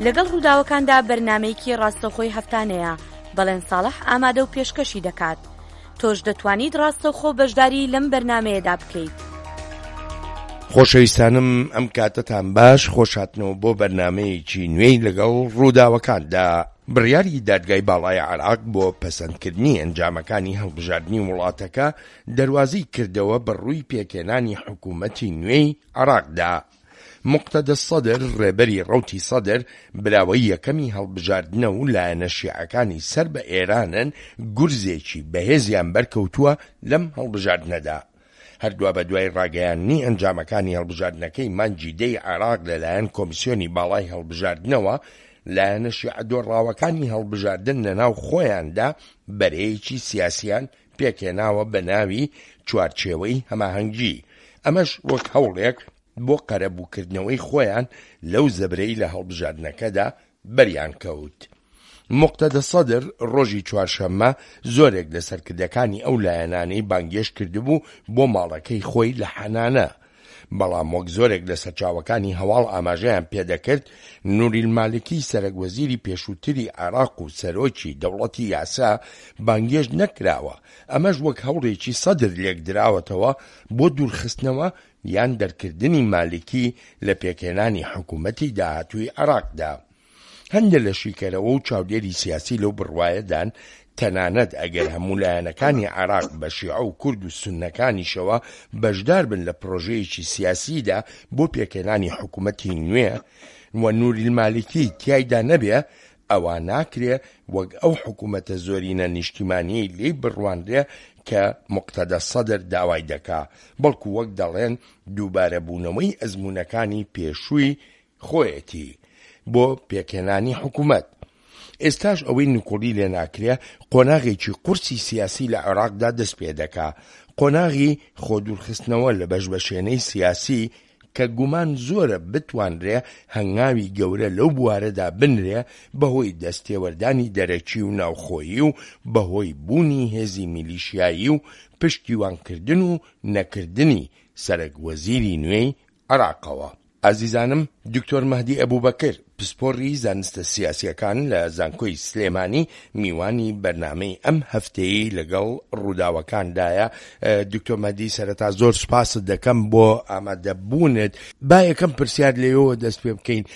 لەگەڵ ڕووداوەکاندا بەرنامەیەکی ڕاستەوخۆی هەفتانەیە بەڵێن ساڵح ئامادە و پێشکەشی دەکات. تۆش دەتوانیت ڕاستەوخۆ بەشداری لەم بەرنامەیەدا بکەیت. خۆشەویستانم ئەم کاتتان باش، خۆشهاتنەوە بۆ بەرنامەیەکی نوێی لەگەڵ ڕووداوەکاندا. بڕیاری دادگای باڵای عێراق بۆ پەسەندکردنی ئەنجامەکانی هەڵبژاردننی وڵاتەکە دەواازی کردەوە بەڕووی پێکێنانی حکوومەتی نوێی عێراقدا. مقتەدە سەدر ڕێبەری ڕەوتی سەدر براوەی یەکەمی هەڵبژاردنە و لایەنە شیعەکانی سەر بە ئێرانن گورزێکی بەهێزیان بەرکەوتووە لەم هەڵبژاردنەدا. هەردووە بە دوای ڕاگەیاندنی ئەنجامەکانی هەڵبژاردنەکەی مانگی دەی عێراق لەلایەن کۆمیسیۆنی باڵای هەڵبژاردنەوە لایەنە شیعە دۆڕاوەکانی هەڵبژاردن لەناو خۆیاندا بەرەیەکی سیاسیان پێکێناوە بە ناوی چوارچێوەی هەماهەنگی. ئەمەش وەک هەوڵێک بۆ قەرەبووکردنەوەی خۆیان لەو زەبرەی لە هەڵبژاردنەکەدا بەریان کەوت. مقتەدە سەدر ڕۆژی چوارشەممە زۆرێک لە سەرکردەکانی ئەو لایەنانەی بانگێش کردبوو بۆ ماڵەکەی خۆی لە حەنانە. بەڵام وەک زۆرێک لە سەرچاوەکانی هەواڵ ئاماژەیان پێدەکرد، نوریلمالکی سەرەکوەزیری پێشووتری عێراق و سەرۆکی دەوڵەتی یاسا بانگێش نەکراوە. ئەمەش وەک هەوڵێکی سەدر لێک دراوەتەوە بۆ دوورخستنەوە یان دەرکردنی مالکی لە پێکێنانی حکوومەتی داهاتووی عێراقدا. هەندێک لە شیکەرەوە و چاودێری سیاسی لەو بڕوایەدان تەنانەت ئەگەر هەموو لایەنەکانی عێراق بە شیعە و کورد و سوننەکانیشەوە بەشدار بن لە پرۆژەیەکی سیاسیدا بۆ پێکێنانی حکوومەتی نوێ و نوریلمالکی تیایدا نەبێ، ئەوە ناکرێ وەک ئەو حکوومەتە زۆرینە نیشتیمانیەی لێی بڕواندرێ کە مقتەدە سەدر داوای دەکا، بەڵکو وەک دەڵێن دووبارە بوونەوەی ئەزموونەکانی پێشووی خۆیەتی بۆ پێکێنانی حکوومەت. ئێستاش ئەوەی نکۆڵی لێ ناکرێ قۆناغێکی قورسی سیاسی لە عێراقدا دەست پێ دەکا، قۆناغی خۆدوورخستنەوە لە بەشبەشێنەی سیاسی کە گومان زۆرە بتوانرێ هەنگاوی گەورە لەو بوارەدا بنرێ بەهۆی دەستێوەردانی دەرەکی و ناوخۆیی و بەهۆی بوونی هێزی میلیشیایی و پشتیوانکردن و نەکردنی سەرۆکوەزیری نوێی عێراقەوە. ئازیزانم، دکتۆر مەهدی ئەبوبەکر پسپۆڕی زانستە سیاسیەکان لە زانکۆی سلێمانی میوانی بەرنامەی ئەم هەفتەیە لەگەڵ ڕووداوەکاندایە. دکتۆر مەهدی، سەرەتا زۆر سوپاست دەکەم بۆ ئامادەبوونت. با یەکەم پرسیار لێەوە دەست پێ بکەین.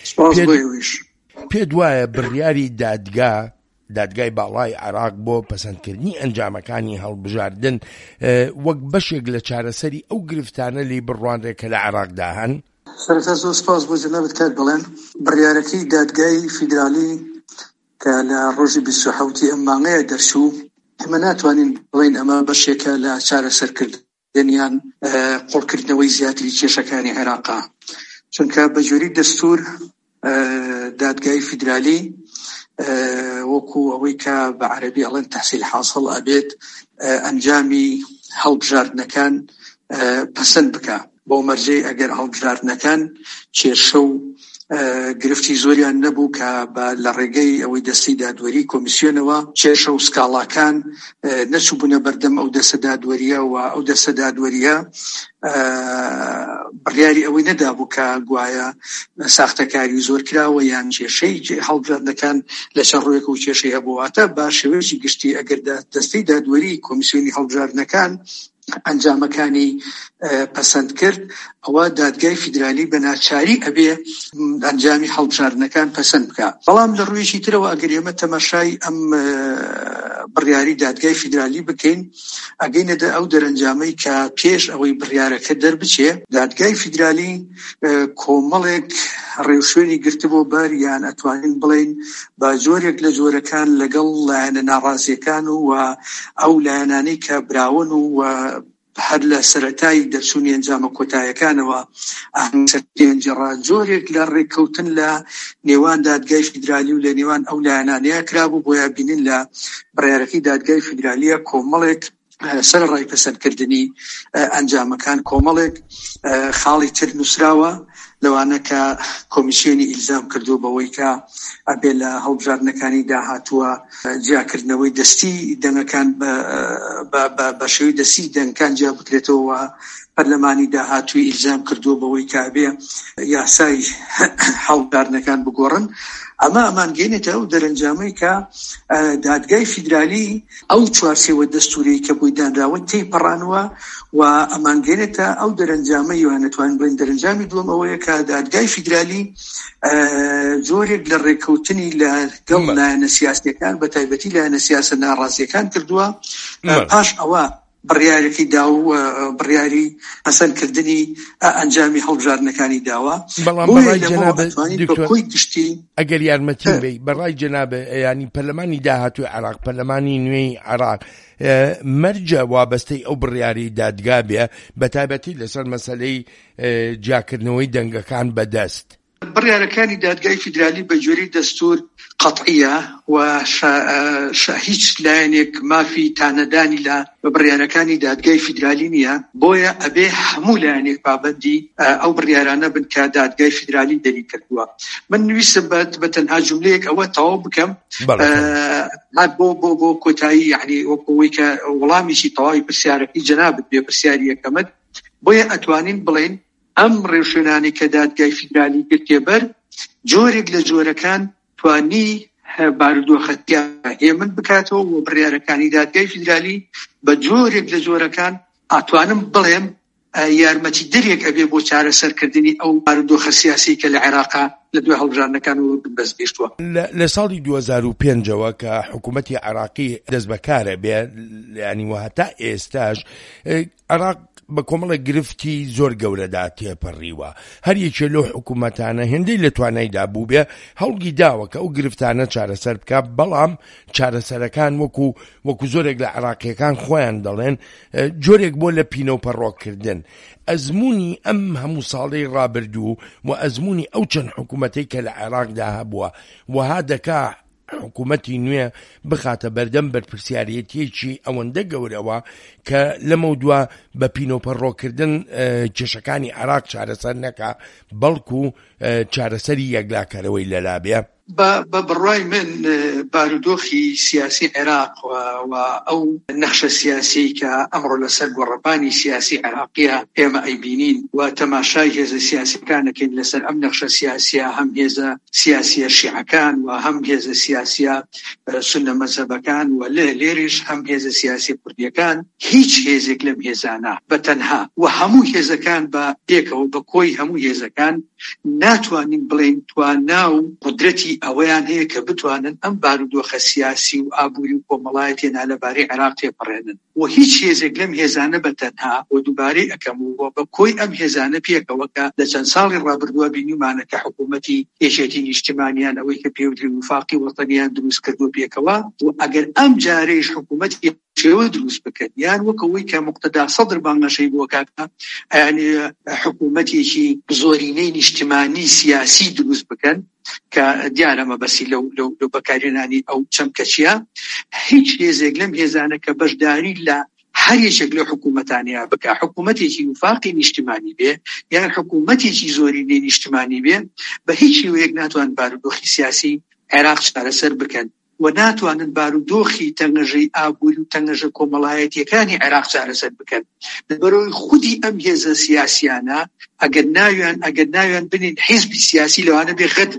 پێت وایە بڕیاری دادگای باڵای عێراق بۆ پەسەندکردنی ئەنجامەکانی هەڵبژاردن وەک بەشێک لە چارەسەری ئەو گرفتانە لێی بڕوانرێ کە لە عێراقدا هەن؟ سەرەتا زۆر سپاس بۆ جەنابەت کات بڵێن. بڕیارەکەی دادگای فیدرالی کە لە ڕۆژی 27 ئەم مانگەیە دەرچوو، ئێمە ناتوانین بڵێن ئەمە بەشێکە لە چارەسەرکردنیان قوڵکردنەوەی زیاتری کێشەکانی عێراقا، چونکە بە جۆری دەستور دادگای فیدرالی وەکو ئەوەی کە بە عەرەبی ئەڵێن تەحسیل حاصل ئەبێت ئەنجامی هەڵبژاردنەکان پەسەند بکە. بۆ مەرجەی ئەگەر هەڵبژاردنەکان کێشە و گرفتی زۆریان نەبوو کە لە ڕێگەی ئەوەی دەستی دادوەری کۆمیسیۆنەوە کێشە و سکاڵاکان نەچوو بوونە بەردەم ئەو دەستە دادوەریە و ئەو دەستە دادوەریە بڕیاری ئەوەی نەدابوو کە گوایە ساختەکاری زۆر کراوە یان کێشەی هەڵبژاردنەکان لە چەند ڕوویەک و کێشەی هەبوواتە با شێوەیەکی گشتی ئەگەر دەستەی دادوەری کۆمیسیۆنی هەڵبژاردنەکان ئەنجامەکانی پەسەند کرد، ئەوە دادگای فیدرالی بە ناچاری ئەبێ ئەنجامی هەڵبژاردنەکان پەسەند بکە. بەڵام لە ڕوویەکی ترەوە ئەگەر ئێمە تەماشای ئەم بڕیاری دادگای فیدرالی بکەین، ئەگەینەدە ئەو دەرەنجامەی کە پێش ئەوەی بڕیارەکە دەربچێ، دادگای فیدرالی کۆمەڵێک ڕێوشوێنی گرتبۆ بەر یان ئەتوانین بڵێن با جۆرێک لە جۆرەکان لەگەڵ لایەنە ناڕازیەکان و ئەو لایەنانەی کە براون و هەر لە سەرەتایی دەرچوونی ئەنجامە کۆتاییەکانەوە ئەهمیەتیانجێڕا جۆرێک لە ڕێککەوتن لە نێوان دادگای فیدرالی و لە نێوان ئەو لایەنانەیە کرابوو بۆیە بینین لە بڕیارەکەی دادگای فیدرالیە کۆمەڵێک سەرڕای پەسەندکردنی ئەنجامەکان کۆمەڵێک خاڵی تر نووسراوە لەوانە کە کۆمیسیۆنی ئیلزام کردو بەوەی کە ئەبێ لە هەڵبژاردنەکانی داهاتووە جیاکردنەوەی دەستی دەنگەکان بە شێوەی دەستی دەنگەکان جیا بکرێتەوە. پەرلەمانی داهاتووی ئیلزام کردو بەوەی کە ئەبێ یاسای هەڵبژاردنەکان بگۆڕن. ئەمە ئەمانگەێنێتە ئەو دەرەنجامەی کە دادگای فیدرالی ئەو چوارچێوە دەستوری کە بۆی دانراوە تێپەڕانەوە و ئەمانگەێنێتە ئەو دەرەنجامەی وانەتوان بڵێن دەرەنجامی دووەم ئەوەیە کە دادگای فیدرالی جۆرێک لە ڕێکەوتنی لەگەڵ لایەنە سیاسیەکان بە تایبەتی لایەنە سیاسە ناڕازیەکان کردووە پاش ئەوە بڕیارێکی دا و بڕیاری حەسەنکردنی ئەنجامی هەڵبژاردنەکانی داوە. بەڵام بەڕای جەنابە دکتۆر ئەگەر یارمەتی بێ بەڕای جەنابە ینی پەرلەمانی داهاتووی عێراق پەرلەمانی نوێی عێراق مەرجە وابەستەی ئەو بڕیاری دادگا بێ بە تایبەتی لەسەر مەسەلەی جیاکردنەوەی دەنگەکان بەدەست. بڕیارەکانی دادگای فیدرالی بە جۆری دەستور قەتعیە و هیچ لایەنێک مافی تانەدانی لە بڕیارەکانی دادگای فیدرالی نییە، بۆیە ئەبێ هەموو لایەنێک پابەندی ئەو بڕیارانە بن کە دادگای فیدرالی دەری کردووە. من نویستم بە تەنها جملەیەک ئەوە تەواو بکەم بۆ کۆتایی، یعنی وەکەوەی کە وەڵامیشی تەواوی پرسیارەکەی جەنابەت بێ پرسیاری یەکەمت، بۆیە ئەتوانین بڵێن ئەم ڕێوشوێنانی کە دادگای فیدرالی گرتێ بەر جۆرێک لە جۆرەکان توانی بارودۆخەتیا هێمن بکاتەوە و بڕیارەکانی دادگای فیدرالی بە جۆرێک لە جۆرەکان ئاتوانم بڵێم یارمەتی دەرێک ئەبێ بۆ چارەسەرکردنی ئەو بارودۆخە سیاسی کە لە عێراقا لە دوای هەڵبژاردنەکانەوە بەست گەشتووە. لە ساڵی 2005ەوە کە حکوومەتی عێراقی دەست بەکارە بێ، ینی وهتا ئێستاش عێراق بە کۆمەڵێک گرفتی زۆر گەورەدا تێپەڕیوە. هەر یەکێ لەو حکوومەتانە هێندەی لە توانایدا بوو بێ هەوڵی داوە کە ئەو گرفتانە چارەسەر بکە، بەڵام چارەسەرەکان وەکو زۆرێک لە عێراقیەکان خۆیان دەڵێن جۆرێک بۆ لە پینۆپەڕۆکردن. ئەزمموی ئەم هەموو ساڵەی ڕابردوو و ئەزمموی ئەو چەند حکوومەتەی کە لە عێراقدا هەبووە وها دەکا حکوومەتی نوێ بخاتە بەردەم بەرپرسیارەتیەکی ئەوەندە گەورەوە کە لەمە دووە بە پینۆپەڕۆکردن کێشەکانی عێراق چارەسەر نەکا، بەڵکو چارەسەری یەکلاکەرەوەی لەلابێ. بە بڕای من بارودۆخی سیاسی عێراق و ئەو نەخشە سیاسی کە ئەمڕۆ لەسەر گۆڕەپانی سیاسی عێراقیە ئێمە ئەیبینین و تەماشای هێزە سیاسیەکانەکەین لەسەر ئەم نەخشە سیاسیە، هەم هێزە سیاسیە شیعەکان و هەم هێزە سیاسیە سونە مەذهبەکان و لێرەش هەم هێزە سیاسی کوردیەکان. هیچ هێزێک لەم هێزانە بەتەنها و هەموو هێزەکان بە پێکەوە بە کۆی هەموو هێزەکان ناتوانین بڵێن توانا و قدرەتی ئەوەیان هەیە کە بتوانن ئەم بارودۆخە سیاسی و ئابووری و کۆمەڵایەتێنە لەبارەی عێراق تێپەڕێنن و هیچ هێزێک لەم هێزانە بەتەنها و دووبارەی ئەەکەم و بە کۆی ئەم هێزانە پێکەوە کە لە چەند ساڵی ڕابردووە بینیمانە کە حکوومەتی هێژێتی نیشتیمانیان ئەوەی کە پێوتری وفاقی وەتەنیان دروست کردو پێکەوە و ئەگەر ئەم جارەیش حکوومەتی شێوە دروست بکەن یان وەکەوەی کە مقتدا سەدر بانگەشەی بۆ کاکە یعنی حکوومەتێکی زۆرینەی نیشتیمانی سیاسی دروست بکەن کە دیارە مەبەسی لەو بەکارهێنانی ئەو چەمکەچیە، هیچ هێزێک لەم هێزانە کە بەشداری لە هەر یەکێک لە حکوومەتانەیە بکە، حکوومەتێکی وفاقی نیشتیمانی بێ یان حکوومەتێکی زۆرینەی نیشتیمانی بێ، بە هیچ شێوەیەک ناتوان بارودۆخی سیاسی عێراق چارەسەر بکەن و ناتوانن بارودۆخی تەنگەژەی ئابووری و تەنگەژە کۆمەڵایەتیەکانی عێراق چارەسەر بکەن. لەبەرەوەی خودی ئەم هێزە سیاسیانە ئەگەر ناویان بنین حیزبی سیاسی لەوانە بێ غەد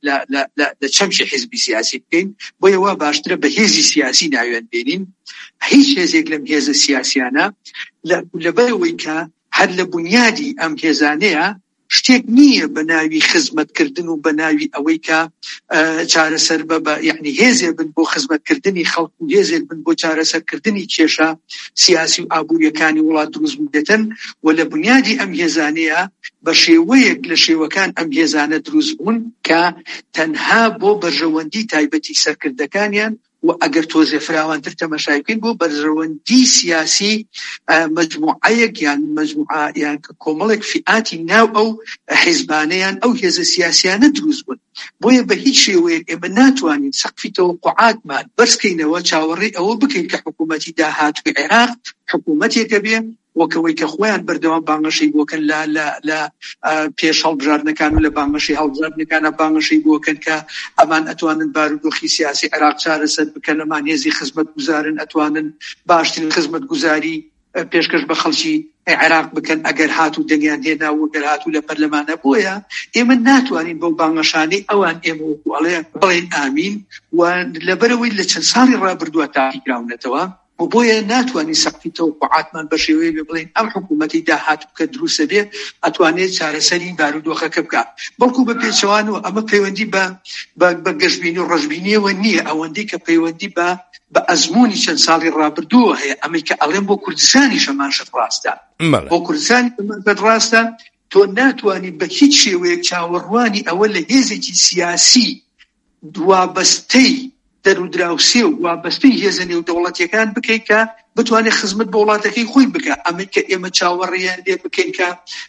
لە چەمشی حیزبی سیاسی بکەین، بۆیە وا باشترە بە هێزی سیاسی ناویان بێنین. هیچ هێزێک لەم هێزە سیاسیانە لەبەرەوەی کە هەر لە بنیادی ئەم هێزانەیە شتێک نییە بە ناوی خزمەتکردن و بە ناوی ئەوەی کە چارەسەر یعنی هێزێ بن بۆ خزمەتکردنی خەڵک و هێزێک بن بۆ چارەسەرکردنی کێشە سیاسی و ئابووریەکانی وڵات دروست بێتن و لە بنیادی ئەم هێزانەیە بە شێوەیەک لە شێوەکان ئەم هێزانە دروست بوون کە تەنها بۆ بەرژەوەندی تایبەتی سەرکردەکانیان و ئەگەر تۆزێ فراوانتر تەماشای بکەین بۆ بەرژەوەندی سیاسی مجموعەیەک یان کۆمەڵێک فئاتی ناو ئەو حیزبانەیان ئەو هێزە سیاسیانە دروست بوون. بۆیە بە هیچ شێوەیەک ئێمە ناتوانین سەقفی تەوەقوعاتمان بەرزکەینەوە چاوەڕێی ئەوە بکەین کە حکوومەتی داهاتووی عێراق حکوومەتێکە بێ وەکەوەی کە خۆیان بەردەوام بانگەشەی بۆکەن لە پێش هەڵبژاردنەکان و لە بانگەشەی هەڵبژاردنەکانە بانگەشەی بۆکەن کە ئەمان ئەتوانن بارودۆخی سیاسی عێراق چارەسەر بکەن، ئەمان هێزی خزمەتگوزارن، ئەتوانن باشترین خزمەتگوزاری پێشکەش بە خەڵکی عێراق بکەن ئەگەر هاتوو دەنگیان هێنا و ئەگەر هاتوو لە پەرلەمانە. بۆیە ئێمە ناتوانین بەو بانگەشانەی ئەوان ئێمە وەکوڵێ بڵێن ئامین و لەبەرەوەی لە چەند ساڵی ڕابردووە تاقیکراونەتەوە و بۆیە ناتوانین سەقفی تەوقعاتمان بە شێوەیە بڵێن ئەم حکوومەتی داهاتوو کە دروستە بێ ئەتوانێت چارەسەری بارودۆخەکە بکات، بەڵکو بە پێچەوانەوە ئەمە پەیوەندی بە گەشتبینی و ڕەشبینیەوە نییە، ئەوەندەی کە پەیوەندی بە ئەزمموی چەند ساڵی ڕابردووە هەیە. ئەمەی کە ئەڵێن بۆ کوردستانی شەماشت ڕاستە، بۆ کوردستانی شەماشت ڕاستە، تۆ ناتوانانی بە هیچ شێوەیەک چاوەڕوانی ئەوە لە هێزێکی سیاسی وابەستەی دەرودراوسێ و وابەستەی هێزە نێودەوڵەتیەکان بکەیت کە بتوانێت خزمەت بە وڵاتەکەی خۆی بکە. ئەمەی کە ئێمە چاوەڕێیان لێ بکەین کە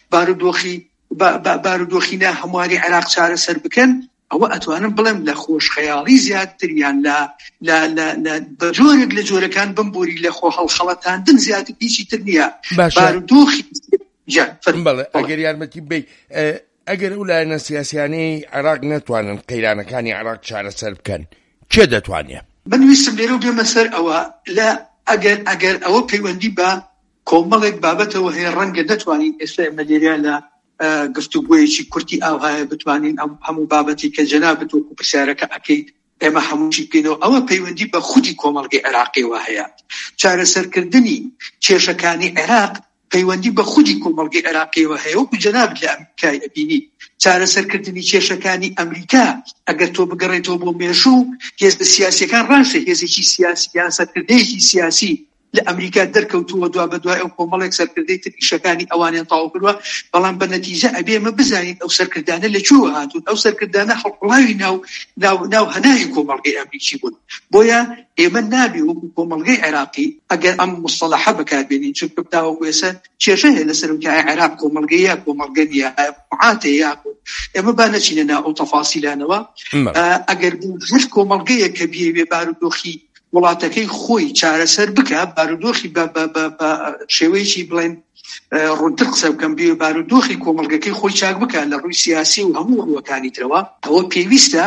بارودۆخی هەمواری عێراق چارەسەر بکەن، ئەوە ئەتوانم بڵێم لە خۆشخەیاڵی زیاتریان لە بەجۆرێک لە جۆرەکان بمبوری لە خۆ هەڵخەڵەتاندن زیاتر هیچی تر نییە. بارودۆخی ئەگەر یارمەتی بێ ئەگەر ئەو لایەنە سیاسیانەی عێراق نەتوانن قەیرانەکانی عێراق چارەسەر بکەن چێ دەتوانێت؟ بنویستم لێرە بێمە سەر ئەوە لە ئەگەر ئەوە پەیوەندی بە کۆمەڵێک بابەتەوە هەیە ڕەنگە دەتوانین ئێستا ئێمە لێرە لە گفتوگویەکی کورتی ئاوهایە بتوانین ئەم هەموو بابەتی کە جەنابەت وەکو پرسیارەکە ئەکەیت ئێمە هەمووشی بکەینەوە. ئەوە پەیوەندی بە خودی کۆمەڵگەی عێراقیەوە هەیە. چارەسەرکردنی کێشەکانی عێراق پەیوەندی بە خودی کۆمەڵگەی عێراقیەوە هەیە. وەکو جەنابەت لە ئەمریکای ئەبینی چارەسەرکردنی کێشەکانی ئەمریکا ئەگەر تۆ بگەڕێتەوە بۆ مێژوو هێزە سیاسیەکان ڕاستە هێزێکی سیاسی یان سەرکردەیەکی سیاسی لە ئەمریکا دەرکەوتووە دوا بە دوای ئەو کۆمەڵێک سەرکردەی تریشەکانی ئەوانیان تاو کردووە، بەڵام بە نەتیجە ئەبێ ئێمە بزانین ئەو سەرکردانە لەکوێوە هاتوون. ئەو سەرکردانە هەڵقڵاوی ناو هەناری کۆمەڵگەی ئەمریکی بوون. بۆیە ئێمە نابێ وەکو کۆمەڵگەی عێراقی ئەگەر ئەم مستەڵەحە بەکاربێنین چونکە بتاوەکو ئێستا کێشە هەیە لەسەر ئەوکە عێراق کۆمەڵگەیە کۆمەڵگە نیە معاتەیە. ئێمە با نەچینە ناو ئەو تەفاسیلانەوە. ئەگەر هەر کۆمەڵگەیە کە بێ بارودۆخی وڵاتەکەی خۆی چارەسەر بکە، بارودۆخی بە شێوەیەکی بڵێن ڕوونتر قسە بکەم بێ بارودۆخی کۆمەڵگەکەی خۆی چاک بکە لە ڕووی سیاسی و هەموو ڕووەکانی ترەوە، ئەوە پێویستە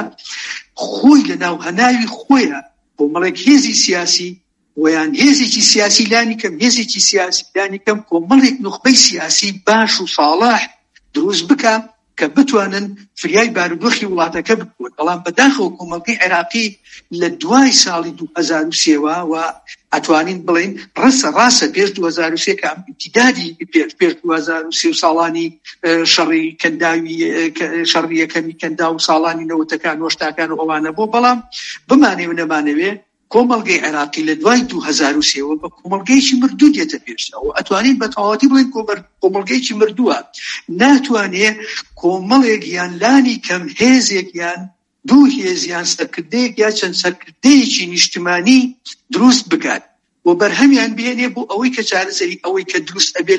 خۆی لە ناو هەناوی خۆیە کۆمەڵێک هێزی سیاسی ویان هێزێکی سیاسی لانی کەم هێزێکی سیاسی لانی کەم کۆمەڵێک نخبەی سیاسی باش و صالح دروست بکە کە بتوانن فریای بارودۆخی وڵاتەکە بکوت. بەڵام بەداخەوە کۆمەڵگەی عێراقی لە دوای ساڵی 2003ەوە و ئەتوانین بڵین ڕاستە پێش 2003 کە ئیمتیدادی پێش 2003 ساڵانی شەڕی کەنداوی شەڕی یەکەمی کەندا و ساڵانی نەوەتەکان وەشتاکان و ئەوانە بۆ، بەڵام بمانێ و نەمانەوێ کۆمەڵگەی عێراقی لە دوای 2003ەوە بە کۆمەڵگەیەکی مردوو دێتە پێشەوە. ئەتوانین بە تەواوەتی بڵین کۆمەڵگەیەکی مردووە. ناتوانێ کۆمەڵێک یان لانی کەم هێزێک یان دوو هێزیان سەرکردەیەک یا چەند سەرکردەیەکی نیشتمانی دروست بکات و بەرهەمیان بێنێ بۆ ئەوەی کە چارەسەری ئەوەی کە دروست ئەبێ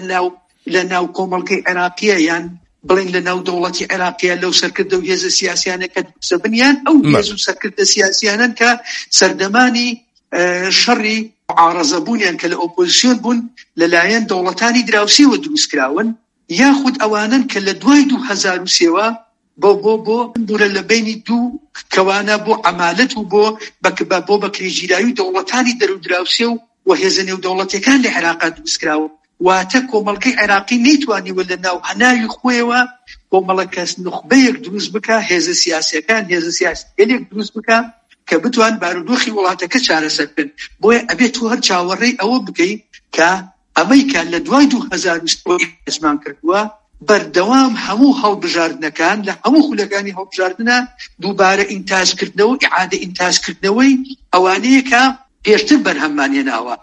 لە ناو کۆمەڵگەی عێراقیە یان بڵین لە ناو دەوڵەتی عێراقیە لەو سەرکردە و هێزە سیاسیانە کە دروستە بنیان ئەو هێز و سەرکردە سیاسیانن کە سەردەمانی شەڕی عارەزەبوونیان کە لە ئۆپۆزیسیۆن بوون لەلایەن دەوڵەتانی دراوسێوە دروست کراون، یاخود ئەوانن کە لە دوای 2003ەوە بۆ بورە لە بینی دوو کەوانە بۆ عەمالەت و بۆ بەکرێگیرایی دەوڵەتانی دەرودراوسێ و هێزە نێودەوڵەتیەکان لە عێراقا دروست کراوە. واتە کۆمەڵگەی عێراقی نەیتوانیوە لە ناو هەناوی خۆیەوە کۆمەڵەکە نخبەیەک دروست بکە، هێزە سیاسیەکان هێزە سیاسیەک دروست بکە کە بتوان بارودۆخی وڵاتەکە چارەسەر بکەن. بۆیە ئەبێت تۆ هەر چاوەڕێی ئەوە بکەیت کە ئەمەی کە لە دوای 2003 ئەزمان کردووە بەردەوام هەموو هەڵبژاردنەکان لە هەموو خولەکانی هەڵبژاردنە دووبارە ئینتاجکردنەوە ئیعادە ئینتاجکردنەوەی ئەوانەیە کە پێشتر بەرهەممانێناوە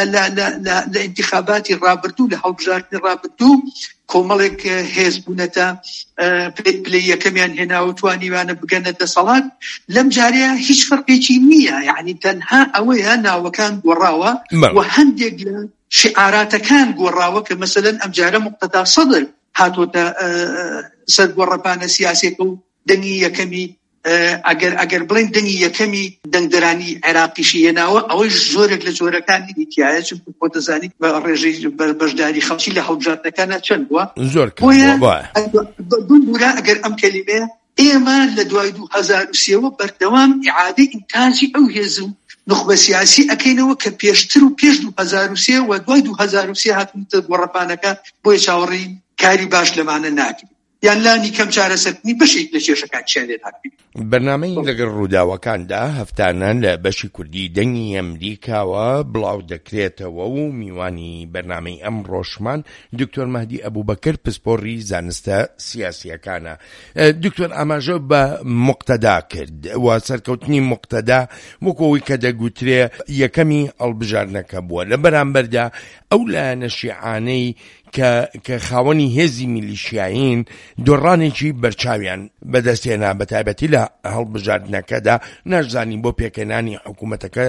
لە انتخاباتی ڕابردوو لە هەڵبژاردنی ڕابردوو کۆمەڵێک هێز بوونەتە پلەی یەکەمیان هێناوە توانیوانە بگەنە دەسەڵات. لەم جارەیە هیچ فەرقێکی نییە، یعنی تەنها ئەوەیە ناوەکان گۆڕاوە و هەندێک لە شعاراتەکان گۆڕاوە کە مەسەلەن ئەم جارە مقتەدا سەدر هاتوۆتە سەرگۆڕەپانە سیاسێک و دەنگی یەکەمی ئەگەر بڵێن دەنگی یەکەمی دەنگدەرانی عێراقیشی هێناوە ئەوەی زۆرێک لە جۆرەکانی دیتیایە چون بۆ دەزانی بە ڕێژەی بەشداری خەڵکی لە هەڵبژاردنەکانە چەند بووە زۆر بووە ئەگەر ئەم کەلیمەیە ئێمە لە دوای 2003 بەردەوام ئیعادەی ئینتاجی ئەو هێز و نخبە سیاسی ئەکەینەوە کە پێشتر و پێش 2003 و دوای 2003 هاتنتە گۆڕەپانەکە بۆیە چاوەڕێی کاری باش لەمانە ناکرێت یان لانی کەم چارەسەرکردنی بەشێک لە کێشەکان چێنێت هاتبێت. بەرنامەی لەگەڵ ڕووداوەکاندا هەفتانە لە بەشی کوردی دەنگی ئەمریکاوە بڵاو دەکرێتەوە و میوانی بەرنامەی ئەم ڕۆژمان دکتۆر مەهدی ئەبوبەکر پسپۆڕی زانستە سیاسیەکانە. دکتۆر ئاماژە بە مقتەدا کرد و سەرکەوتنی مقتەدا وەکەوەی کە دەگوترێ یەکەمی هەڵبژاردنەکە بووە لە بەرامبەردا ئەو لایەنە شیعانەی کە خاوەنی هێزی میلیشیاین دۆڕانێکی بەرچاویان بەدەستێنا بە تایبەتی لە هەڵبژاردنەکەدا نەشزانی بۆ پێکەنانی حکوومەتەکە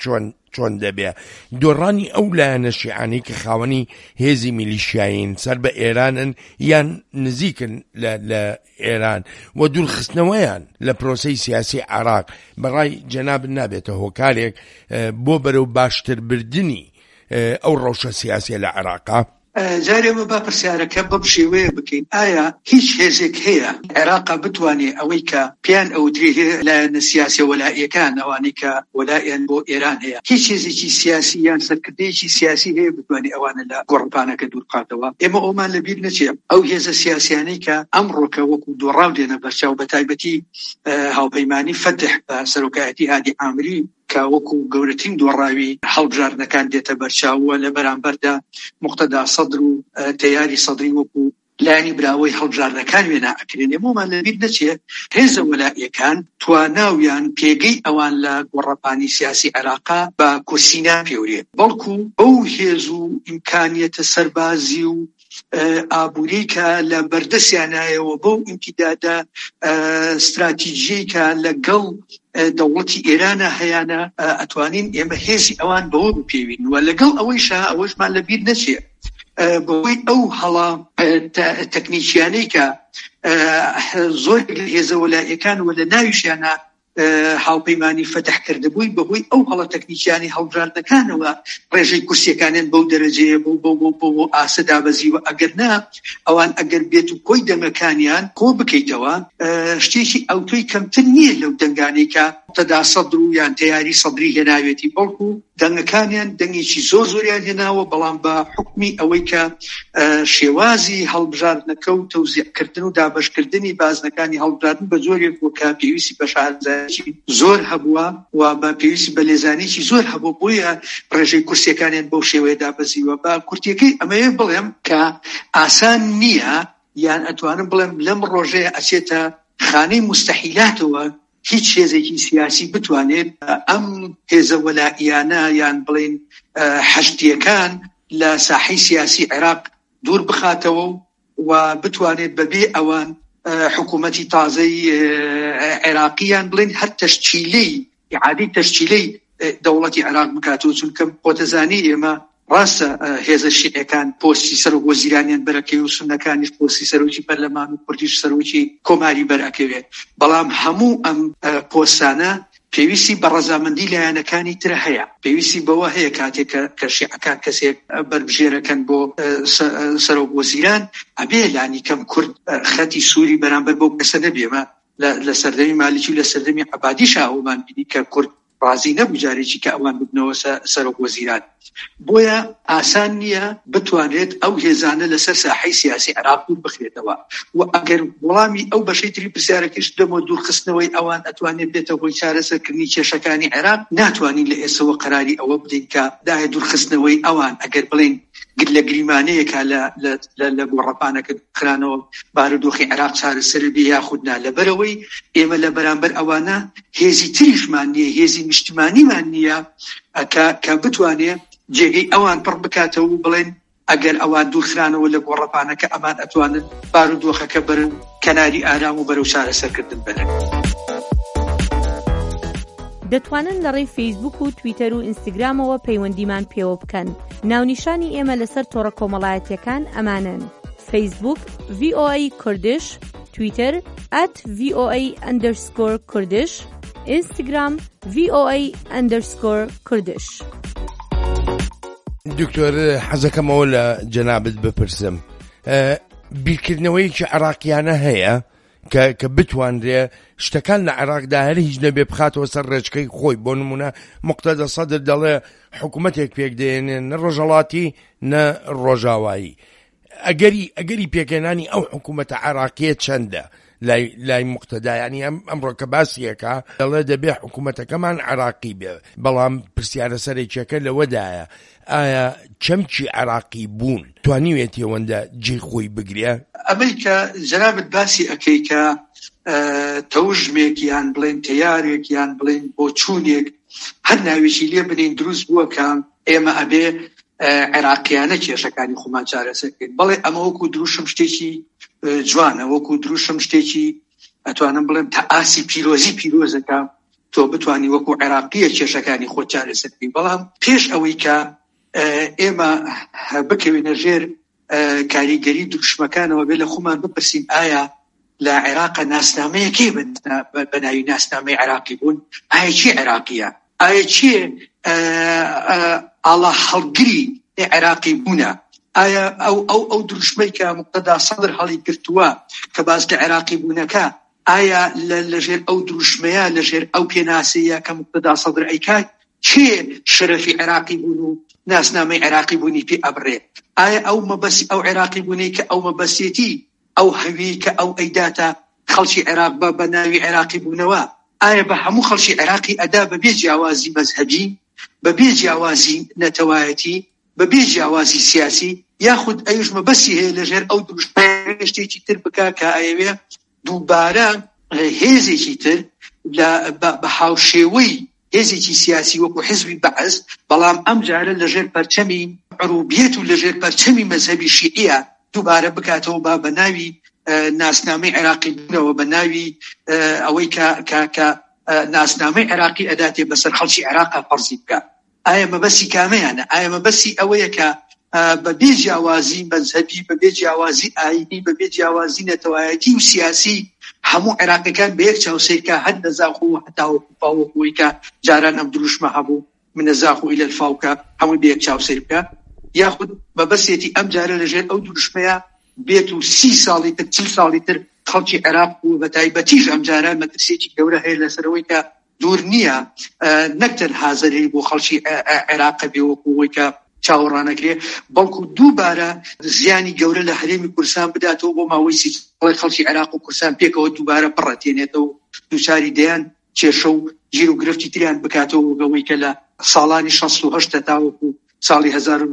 چۆن دەبێ. دۆڕانی ئەو لایەنە شیعانەی کە خاوەنی هێزی میلیشیاین سەر بە ئێرانن یان نزیکن لە ئێران و دوورخستنەوەیان لە پرۆسەی سیاسی عێراق بەڕای جەنابن نابێتە هۆکارێک بۆ بەرەو باشتر بردننی ئەو ڕەوشە سیاسیە لە عێراقا. جارێمە با پرسیارەکە بەم شێوەیە بکەین ئایا هیچ هێزێک هەیە عێراقا بتوانێت ئەوەی کە پیان ئەودرێ لایەنە سیاسی وەلاییەکان ئەوانەی کە وەلایەن بۆ ئێران هەیە هیچ هێزێکی سیاسی یان سەرکردەیەکی سیاسی هەیە بتوانێت ئەوانە لە گۆڕەپانەکە دوور بخاتەوە. ئێمە ئەومان لەبیر نەچێت ئەو هێزە سیاسیانەی کە ئەمڕۆکە وەکو دۆڕاو دێنە بەرچاو بە تایبەتی هاوپەیمانی فەتح بە سەرۆکایەتی هادی عامری کە وەکو گەورەترین دۆڕاوی هەڵبژاردنەکان دێتە بەرچاوە لە بەرامبەردا مقتەدا سەدر و تەیاری سەدری وەکو لایەنی براوەی هەڵبژاردنەکان وێنا ئەکرێن. ئێمەمان لەبیر نەچێت هێزە وەلاییەکان تواناویان پێگەی ئەوان لە گۆڕەپانی سیاسی عێراقا بە کورسی ناپێورێت بەڵکو ئەو هێز و ئیمکانیەتە سەربازی و ئابووری کە لە بەردەستیانایەوە بەو ئیمتیدادە استراتیژیەکە لەگەڵ دەوڵەتی ئێرانە هەیانە ئەتوانین ئێمە هێزی ئەوان بەوە بپێوین و لەگەڵ ئەوەشمان لەبیر نەچێت بەوەی ئەو هەڵا تەکنیکیانەی کە زۆر لە هێزە وەلاییەکان و لە ناویشیانە هاوپەیمانی فتح کرده بووی بەهۆی ئەو هەڵە تەکنیکیانی هەڵبژاردنەکانەوە ڕێژەی کورسیەکانیان بەو دەرەجەیە بۆ ئاسە دابەزیوە ئەگەر نا ئەوان ئەگەر بێت و کۆی دەمەکانیان کۆ بکەیتەوە شتێکی ئەوتۆی کەمتر نییە لەو دەنگانەی کە تەدا سەدر و یان تەیاری سەدری هێناوێتی بەڵکو دەنگەکانیان دەنگێکی زۆریان هێناوە بەڵام بە حکمی ئەوەی کە شێوازی هەڵبژاردنەکە و تەوزیعکردن و دابەشکردنی بازنەکانی هەڵبژاردن بە زۆرێک وەکە پێویستی بە شارەزاییی زۆر هەبووە و بە پێویستی بە لێزانێکی زۆر هەبوو بۆیە ڕێژەی کورسیەکانیان بەو شێوەیە دابەزیوە. بە کورتیەکەی ئەمەیە بڵێم کە ئاسان نییە یان ئەتوانم بڵێم لەم ڕۆژەیە ئەچێتە خانەی مستەحیلاتەوە هیچ هێزێکی سیاسی بتوانێت ئەم هێزە وەلاییانە یان بڵێن حەشتیەکان لە ساحەی سیاسی عێراق دوور بخاتەوە و بتوانێت بەبێ ئەوان حکوومەتی تازەی عێراقیان بڵێن هەر تەشکیلەی ئیعادەی تەشکیلەی دەوڵەتی عێراق بکاتەوە چونکە خۆتەزانی ئێمە ڕاستە هێزە شیعەکان پۆستی سەرۆک وەزیرانیان بەرەکەوێ و سونەکانیش پۆستی سەرۆکی پەرلەمان و کوردیش سەرۆکی کۆماری بەرەکەوێت بەڵام هەموو ئەم پۆستانە پێویستی بە ڕەزامەندی لایەنەکانی ترە هەیە پێویستی بەوە هەیە کاتێک کە شیعەکان کەسێک بەربژێرەکەن بۆ سەرۆک وەزیران ئەبێ لانی کەم کورد خەتی سووری بەرامبەر بۆ کەسە نەبێمە لە سەردەمی مالیکی و لە سەردەمی عەبادیش ئەومان بینی کە کورد ڕازی نەبوو جارێکی کە ئەوان ببنەوە سەرۆک وەزیران. بۆیە ئاسان نییە بتوانێت ئەو هێزانە لەسەر ساحەی سیاسی عێراق دوور بخرێتەوە و ئەگەر وەڵامی ئەو بەشەی تری پرسیارەکەش دەمە دوورخستنەوەی ئەوان ئەتوانێت بێتە هۆی چارەسەرکردنی کێشەکانی عێراق ناتوانین لە ئێسەوە قەراری ئەوە بدەین کە داهێ دوورخستنەوەی ئەوان ئەگەر بڵێن لە گریمانەیەکە لە گۆڕەپانەکە خرانەوە بارودۆخی عێراق چارەسەر بێ یاخودنا لەبەرەوەی ئێمە لە بەرامبەر ئەوانە هێزی تریشمان نییە هێزی نیشتیمانیمان نییە کە بتوانێت جێگەی ئەوان پڕ بکاتەوە و بڵێن ئەگەر ئەوان دوورخرانەوە لە گۆڕەپانەکە ئەمان ئەتوانن بارودۆخەکە برن کەناری ئارام و بەرەو چارەسەرکردن بەرن. دەتوانن لە ڕێی فەیسبوک و تویتەر و ئینستاگرامەوە پەیوەندیمان پێوە بکەن. ناونیشانی ئێمە لەسەر تۆڕە کۆمەڵایەتیەکان ئەمانن: فەیسبوک VOA کوردش، تويتر @VOA_Kurdish، إنستغرام VOA_Kurdish. دکتۆر حەزەکەمەوە لە جەنابت بپرسم، بیرکردنەوەیکی عێراقیانە هەیە کە بتوانرێ شتەکان لە عێراقدا هەر هیچ نەبێ بخاتەوە سەر ڕێچکەی خۆی. بۆ نمونە موقتەدە سەدر دەڵێ حکوومەتێک پێک دێنێ نە ڕۆژهەڵاتی نە ڕۆژاوایی. ئەگەری پێکێنانی ئەو حکوومەتە عێراقیە چەندە لای موقتەدایانی ئەمڕۆ کە باسیەکە دەڵێ دەبێ حکوومەتەکەمان عێراقی بێ، بەڵام پرسیارە سەرێکیەکە لەوەدایە ئایا چەمکی عێراقی بوون توانیوێتی ئەوەندە جێی خۆی بگرێ؟ ئەمەی کە جەنابەت باسی ئەکەی کە تەوژمێک یان بڵێن تەیارێک یان بڵێن بۆچوونێک هەر ناوێکی لێ بنین دروست بووە کە ئێمە ئەبێ عێراقیانە کێشەکانی خۆمان چارەسەرکەین. بەڵێ ئەمە وەکو دروشم شتێکی جوانە، وەکو دروشم شتێکی ئەتوانم بڵێم تا ئاسی پیرۆزەکە تۆ بتوانی وەکو عێراقیە کێشەکانی خۆ چارەسەرکەی. بەڵام پێش ئەوەی کە ئێمە بکەوێنە ژێر کاریگەری دروشمەکانەوە بێ لە خۆمان بپرسین ئایا لە عێراق ناسنامەیەکی بەناوی ناسنامەی عێراقی بوون؟ ئایا چی عێراقیە؟ ئایا چی ئاڵا هەڵگری عێراقی بوونە؟ ئایا ئەو دروشمەی کە موقتەدا سەدر هەڵی گرتووە کە باس لە عێراقی بوونەکە ئایا لەژێر ئەو دروشمەیە لەژێر ئەو پێناسەیە کە موقتەدا سەدر ئەیکات چێ شەرەفی عێراقی بوون و ناسنامەی عێراقی بوونی پێ ئەبڕێ؟ ئایا ئەو مەبەسی ئەو عێراقی بوونی کە ئەو مەبەسیەتی ئەو هەوی کە ئەو ئەیداتە خەڵکی عێراق بە ناوی عێراقی بوونەوە ئایا بە هەموو خەڵکی عێراقی ئەدا بەبێ جیاوازی مەزهەبی، بەبێ جیاوازی نەتەوایەتی، بەبێ جیاوازی سیاسی، یاخود ئەوش مەبەسی هەیە لەژێر ئەو دروشمەیە شتێکی تر بکا کە ئەوێ دووبارە هێزێکی تر بە هاوشێوەی هێزێکی سیاسی وەکو حزبی بەعەز، بەڵام ئەم جارە لەژێر پەرچەمی عروبیەت و لەژێر پەرچەمی مەزهەبی شیعیە دووبارە بکاتەوە بە ناوی ناسنامەی عێراقی بوونەوە، بە ناوی ئەوەی کە ناسنامەی عێراقی ئەداتێ بەسەر خەڵکی عێراقا فەرزی بکە. ئایا مەبەسی کامەیانە؟ ئایا مەبەسی ئەوەیە کە بەبێ جیاوازی مەزهەبی، بەبێ جیاوازی ئاینی، بەبێ جیاوازی نەتەوایەتی و سیاسی هەموو عێراقیەکان بە یەک چاوسەرکە هەر نەزاخ و هەتاوەکو پاوەکوی کە جاران ئەم دروشمە هەبوو من نەزاخ و ئیلە الفاوکە هەمووی بە یەک چاوسەر بکە، یاخود مەبەسێتی ئەم جارە لەژێر ئەو دروشمەیە بێت و 30 ساڵی تر 40 ساڵی تر خەڵکی عێراق و بە تایبەتیش ئەم جارە مەترسێکی گەورە هەیە لەسەرەوەی کە دوور نییە نەکتەن حازەری بۆ خەڵکی عێراق بێ وەکوەوەی کە چاوەڕانەکرێ، بەڵکو دووبارە زیانی گەورە لە هەرێمی کوردستان بداتەوە بۆ ماوەی 30 خەڵکی عێراق و کوردستان پێکەوە دووبارە پڕەتێنێتەوە دووچاری دەیان کێشە و گیر و گرفتی تریان بکاتەوە بەوەی کە لە ساڵانی 68 تاوەکو ساڵی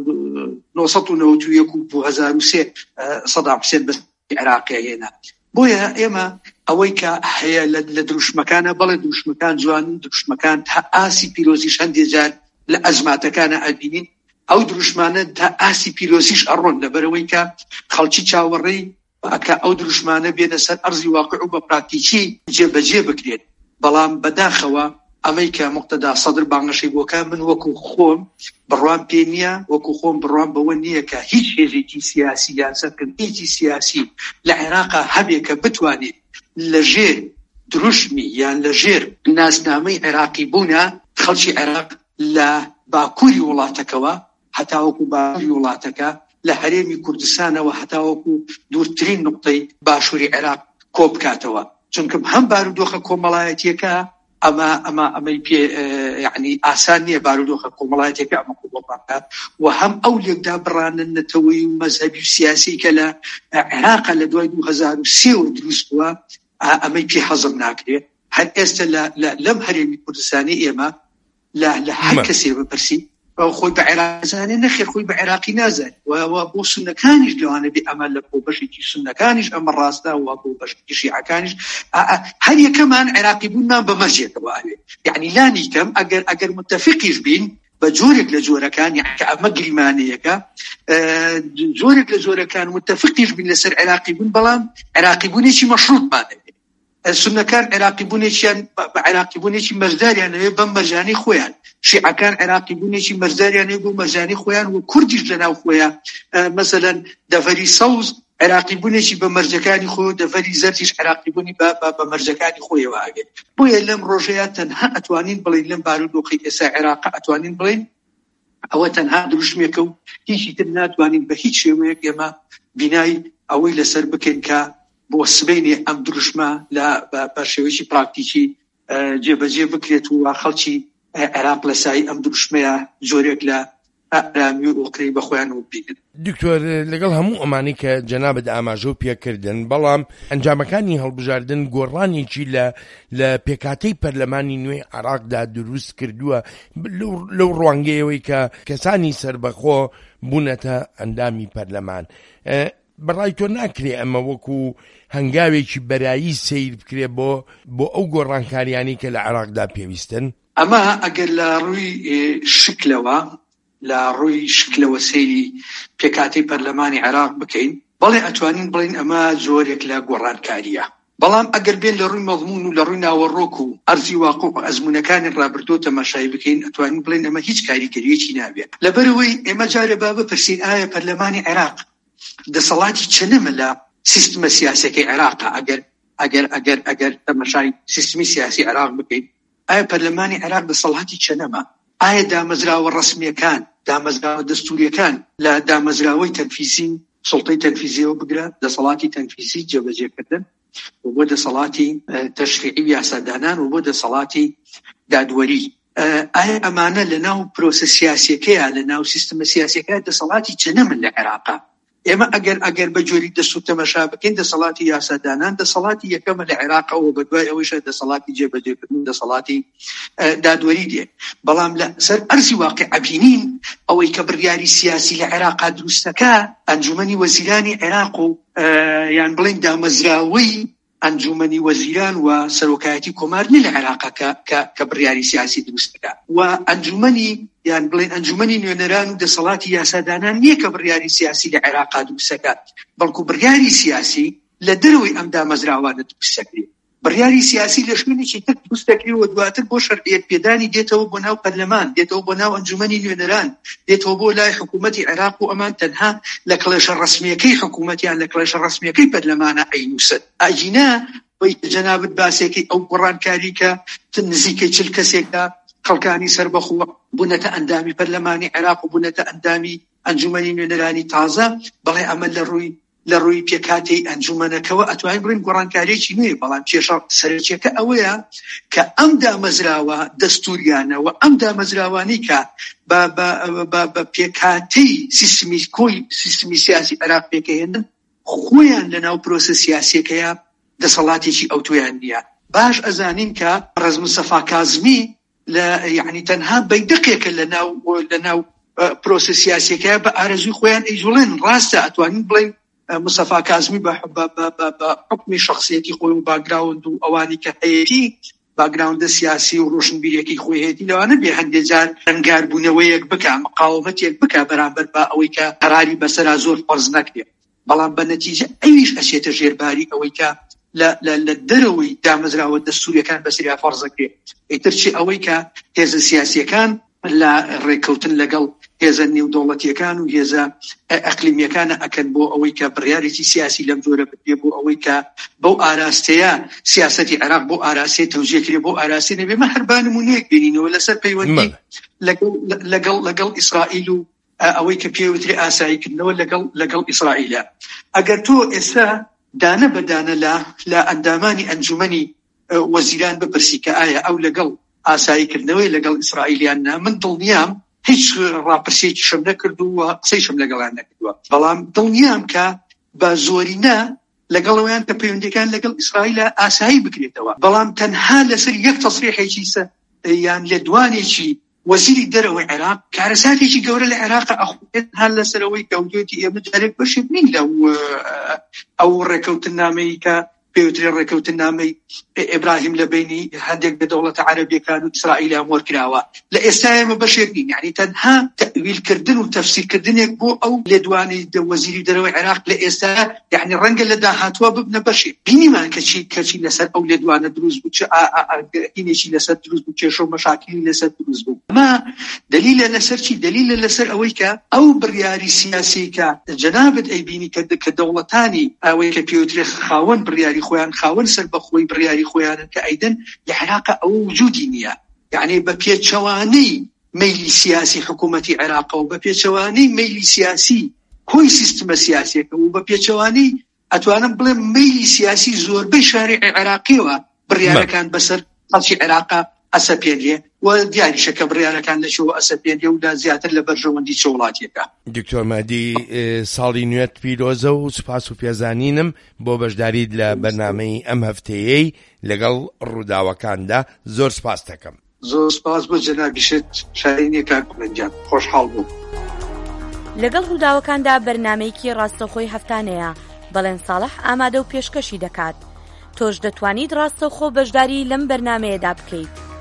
1991 و 2003 سەدام حوسێن بە عێراقی هێنا. بۆیە ئێمە ئەوەی کە هەیە لە دروشمەکانە، بەڵێ دروشمەکان جوانن، دروشمەکان تا ئاسی پیرۆزیش هەندێک جار لە ئەزماتەکانە ئەبینین، ئەو دروشمانە تا ئاسی پیرۆزیش ئەڕۆن لەبەرەوەی کە خەڵکی چاوەڕێی ئەکە ئەو دروشمانە بێنە سەر ئەرزی واقع و بە پراکتیکی جێبەجێ بکرێت. بەڵام بەداخەوە ئەمەی کە موقتەدا سەدر بانگەشەی بۆکە من وەکو خۆم بڕوان پێ نییە، وەکو خۆم بڕوان بەوە نییە کە هیچ هێزێکی سیاسی یان سەرکردنێکی سیاسی لە عێراقا هەبێ کە بتوانێت لەژێر دروشمی یان لەژێر ناسنامەی عێراقی بوونە خەڵکی عێراق لە باکووری وڵاتەکەەوە هەتاوەکو باکووری وڵاتەکە لە هەرێمی کوردستانەوە هەتاوەکو دوورترین نقطەی باشووری عێراق کۆ بکاتەوە. چونکە هەم بارودۆخە کۆمەڵایەتیەکە ئەمەی پێ یعنی ئاسان نییە بارودۆخە کۆمەڵایەتێکە ئەمە قوڵۆپاکە و هەم ئەو لێکدا بڕانن نەتەوەی و مەزهەبی و سیاسی کە لە عێراقا لە دوای 2003 دروست بووە ئەمەی پێ هەزم ناکرێت. هەر ئێستا لەم هەرێمی کوردستانی ئێمە لە هەر کەسێ بپرسی خۆی بە عێراقی زانێ نەخێر خۆی بە عێراقی نازانێت و بۆ سونەکانیش لەوانە بێ ئەمە لە بۆ بەشێکی سونەکانیش ئەمە ڕاستە و بۆ بەشێکی شیعەکانیش هەر یەکەمان عێراقی بوونمان بە مەرجێکەوە ئاوێ. یعنی لانی کەم ئەگەر متفقیش بین بە جۆرێک لە جۆرەکان کە ئەمە گریمانەیەکە جۆرێک لە جۆرەکان متفقیش بین لەسەر عێراقی بوون، بەڵام عێراقی بوونێکی مەشروطمانە بێت. سونەکان عێراقی بوونێکیان بە عێراقی بوونێکی مەرجداریانەوێ بەم مەرجانەی خۆیان، شیعەکان عێراقی بوونێکی مەرجداریانەوێ بۆ مەرجانەی خۆیان و کوردیش لەناو خۆیان. مەسەلەن دەڤەری سەوز عراقی بوونێکی بە مەرجەکانی خۆ دەڤەری زەرجیش عراقی بوونی بە مەرجەکانی خۆیەوە ئاگەن بۆیە لەم ڕۆژەیە تەنها ئەتوانین بڵین لەم بارودۆخی ئێستا عێراق ئەتوانین بڵین ئەوە تەنها دروشمێکە و هیچی تر ناتوانین بە هیچ شێوەیەک ئێمە بینای ئەوەی لەسەر بکەین کە بۆ سبەینێ ئەم دروشمە لە بە شێوەیەکی پراکتیکی جێبەجێ بکرێت و خەڵکی عێراق لە سای ئەم دروشمەیە زۆرێک لە ئارامی و ئۆقرەی بە خۆیان و بینن. دکتۆر لەگەڵ هەموو ئەمانەی کە جەنابەت ئاماژە و پێکردن بەڵام ئەنجامەکانی هەڵبژاردن گۆڕانێکی لە پێکاتەی پەرلەمانی نوێی عێراقدا دروست کردووە لەو ڕوانگەیەوەی کە کەسانی سربەخۆ بوونەتە ئەندامی پەرلەمان. بەڕای تۆ ناکرێ ئەمە وەکو هەنگاوێکی بەرایی سیر بکرێ بۆ ئەو گۆڕانکاریانی کە لە عێراقدا پێویستن؟ ئەمە ئەگەر لە ڕووی شکلەوە سەیری پێکاتەی پەرلەمانی عێراق بکەین بەڵێ ئەتوانین بڵین ئەمە زۆرێک لە گۆڕانکاریە، بەڵام ئەگەر بێن لە ڕووی مەضمون و لە ڕووی ناوەڕۆک و ئەرزی واقع و ئەزمونەکانی ڕابردۆ تەماشای بکەین ئەتوانین بڵین ئەمە هیچ کاریگەریەکی نابێت. لەبەرەوەی ئێمە جارێ با بپرسین ئایا پەرلەمانی عێراق دەسەڵاتی چەنەمە لە سیستمە سیاسەکەی عێراقە؟ ئەگەر تەماشای سیستمی سیاسی عێراق بکەین ئایا پەرلەمانی عێراق دەسەڵاتی چەنەمە؟ ئایا دامەزراوە ڕسمیەکان دامەزراوە دەستوریەکان لە دامەزراوەی تەنفیزی سڵتەی تەنفیزیەوە بگرە، دەسەڵاتی تەنفیزی جێبەجێکردن و بۆ دەسەڵاتی تەشریعی یاسادانان و بۆ دەسەڵاتی دادوەری، ئایا ئەمانە لە ناو پرۆسە سیاسیەکەیە لە ناو سیستمە سیاسیەکە دەسەڵاتی چەنەمن لە عێراقا؟ ئێمە ئەگەر بە جۆری دەست و تەماشا بکەین دەسەڵاتی یاسادانان دەسەڵاتی یەکەمە لە عێراقەوە بە دوای ئەوەیشە دەسەڵاتی جێبەجێکردن دەسەڵاتی دادوەری دێ. بەڵام لە سەر ئەرزی واقع بینین ئەوەی کە بڕیاری سیاسی لە عێراقا دروستەکە ئەنجومەنی وەزیرانی عێراق و یان بڵین دامەزراوەی ئەنجومەنی وەزیران و سەرۆکایەتی کۆماردنی لە عێراقا کە بڕیاری سیاسی دروستەکە و ئەنجومەنی یان بڵین ئەنجومەنی نوێنەران و دەسەڵاتی یاسادانان نییە کە بڕیاری سیاسی لە عێراقا دروستەکە، بەڵکو بڕیاری سیاسی لە دەرەوەی ئەم دامەزراوانە دروستەکرێت. بڕیاری سیاسی لە شوێنێکی تر دروستەکرێتەوە دواتر بۆ شەرعیەت پێدانی دێتەوە بۆ ناو پەرلەمان، دێتەوە بۆ ناو ئەنجومەنی نوێنەران، دێتەوە بۆ لای حکوومەتی عێراق و ئەمان تەنها لە کڵێشە ڕسمیەکەی حکوومەتیان لە کڵێشە ڕسمیەکەی پەرلەمانە ئەینووسن. ئاجینە وەی جەنابەت باسێکی ئەو گۆڕانکاری کە نزیکەی 40 کەسێکە خەڵکانی سربەخۆ بوونەتە ئەندامی پەرلەمانی عێراق و بوونەتە ئەندامی ئەنجومەنی نوێنەرانی تازە، بەڵێ ئەمە لە ڕووی پێکاتەی ئەنجومەنەکەوە ئەتوانین بڵین گۆڕانکاریەکی نوێ، بەڵام کێشە سەرچیەکە ئەوەیە کە ئەم دامەزراوە دەستوریانەوە ئەم دامەزراوانی کە بە پێکاتەی سیستمی سیاسی عێراق پێکەهێنن خۆیان لە ناو پرۆسە سیاسیەکەیە دەسەڵاتێکی ئەوتۆیان نییە. باش ئەزانین کە ڕەز مستەفا کازمی یعنی تەنها بەیدقێکە لە ناو پرۆسە سیاسیەکەیە بە ئارەزوی خۆیان ئەیجوڵێن ڕاستە ئەتوانین بڵین مستەفا کازمی بە حکمی شخصیەتی خۆی و باگراوند و ئەوانی کە هەیەی باگراوندە سیاسی و ڕۆشنبیریەکەی خۆی هەیەی لەوانە بێ هەندێک جار ڕەنگاربوونەوەیەک بکە مقاومەتێک بکە بەرامبەر بە ئەوەی کە قەراری بەسەرا زۆر فەرز نەکرێت، بەڵام بە نەتیجە ئەویش ئەچێتە ژێرباری ئەوەی کە لە دەرەوەی دامەزراوە دەستوریەکان بەسەریا فەرزەکرێت. ئیترچی ئەوەی کە هێزە سیاسیەکان لە ڕێکەوتن لەگەڵ هێزە نێودەوڵەتیەکان و هێزە ئەقلیمیەکانە ئەکەن بۆ ئەوەی کە بڕیارێکی سیاسی لەم جۆرە بێ، بۆ ئەوەی کە بەو ئاراستەیە سیاسەتی عێراق بۆ ئاراستەیە تەوجێکرێ بۆ ئاراستی نەبێ. مە هەر با نمونەیەک بینینەوە لەسەر پەیوەندی لەگەڵ ئیسرائیل و ئەوەی کە پێوتری ئاساییکردنەوە لەگەڵ ئیسرائیلە. ئەگەر تۆ ئێستا دانە بەدانە لە ئەندامانی ئەنجومەنی وەزیران بپرسی کە ئایا ئەو لەگەڵ ئاساییکردنەوەی لەگەڵ ئیسرائیلیانە، من دڵنیام هیچ ڕاپرسێکی شەم نەکردووە قسەیشم لەگەڵیان نەکردووە، بەڵام دڵنیام کە بە زۆرینە لەگەڵەوەیان کە پەیوەندیەکان لەگەڵ ئیسرائیلە ئاسایی بکرێتەوە، بەڵام تەنها لەسەر یەک تەسریحێکی یان لێدوانێکی وەزیری دەرەوەی عێراق کارەساتێکی گەورە لە عێراقە ئەخوێت هەر لەسەرەوەی کەوتێتی ئێمە جارێک بەشێک نین لەو ئەو ڕێکەوتن نامەیە کە پێوترێ ڕێکەوتنامەی ئیبراهیم لە بینی هەندێک لە دەوڵەتە عەرەبیەکان و ئیسرائیل وەرکراوە لە ئێستا ئێمە بەشێک نین یعنی تەنها تەویلکردن و تەفسیرکردنێک بۆ ئەو لێدوانی وەزیری دەرەوەی عێراق لە ئێستا یعنی ڕەنگە لە داهاتوە ببنە بەشێک بینیمان کەچی لەسەر ئەو لێدوانە دروست بوو چ ئینێکی لەسەر دروست بوو کێشە و مەشاکلی لەسەر دروست بوو ئەمە دلیلە لەسەر چی دلیلە لەسەر ئەوەی کە ئەو بڕیاری سیاسی کە جەنابەت ئەیبینی کە دەوڵەتانی ئەوەی کە پێوترێ خاوەن بڕیاری خۆیان خاوەن سەر بەخۆی بڕیاری خۆیانن کە ئەیدەن لە عێراق ئەو وجودی نییە یعنی بە پێچەوانەی مەیلی سیاسی حکوومەتی عێراق و بە پێچەوانەی مەیلی سیاسی کۆی سیستمە سیاسیەکە و بە پێچەوانەی ئەتوانم بڵێم مەیلی سیاسی زۆربەی شارعی عێراقیەوە بڕیارەکان بەسەر خەڵکی عێراق ئەسەپێنێ و دیاریشە کە بڕیارەکان لەشەوە ئەسەپێنێ و لا زیاتر لە بەرژەوەندی چ وڵاتیەکە. دکتۆر مەهدی ساڵی نوێت پیرۆزە و سوپاس و پێزانینم بۆ بەشداریت لە بەرنامەی ئەم هەفتەیەی لەگەڵ ڕووداوەکاندا زۆر سپاس دەکەم. زۆر سپاس بۆ جەنابیشت شارینی کاکومەنجان خۆشحاڵ بوو. لەگەڵ ڕووداوەکاندا بەرنامەیەکی ڕاستەوخۆی هەفتانەیە بەڵێن ساڵح ئامادە و پێشکەشی دەکات. تۆش دەتوانیت ڕاستەوخۆ بەشداری لەم بەرنامەیەدا بکەیت.